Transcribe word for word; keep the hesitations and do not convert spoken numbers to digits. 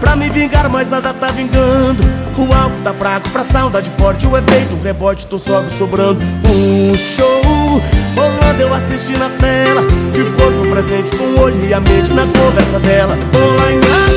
pra me vingar, mas nada tá vingando. O álcool tá fraco pra saudade forte, o efeito, o rebote, tô só me sobrando. Um show rolando, eu assisti na tela, de corpo presente, com o olho e a mente na conversa dela. Olá,